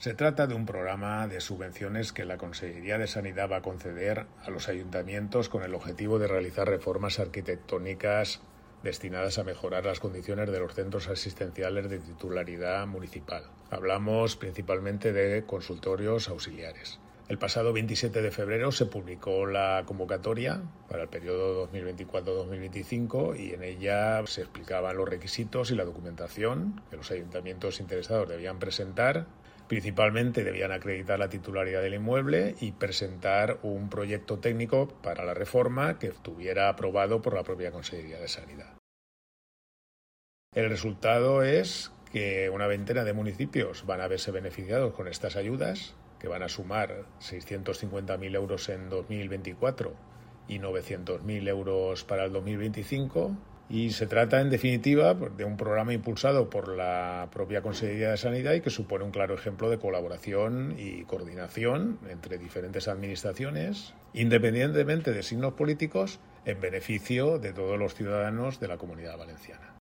Se trata de un programa de subvenciones que la Consellería de Sanidad va a conceder a los ayuntamientos con el objetivo de realizar reformas arquitectónicas destinadas a mejorar las condiciones de los centros asistenciales de titularidad municipal. Hablamos principalmente de consultorios auxiliares. El pasado 27 de febrero se publicó la convocatoria para el periodo 2024-2025 y en ella se explicaban los requisitos y la documentación que los ayuntamientos interesados debían presentar. Principalmente debían acreditar la titularidad del inmueble y presentar un proyecto técnico para la reforma que estuviera aprobado por la propia Consellería de Sanidad. El resultado es que una veintena de municipios van a verse beneficiados con estas ayudas, que van a sumar 650.000 euros en 2024 y 900.000 euros para el 2025. Y se trata, en definitiva, de un programa impulsado por la propia Consellería de Sanidad y que supone un claro ejemplo de colaboración y coordinación entre diferentes administraciones, independientemente de signos políticos, en beneficio de todos los ciudadanos de la Comunidad Valenciana.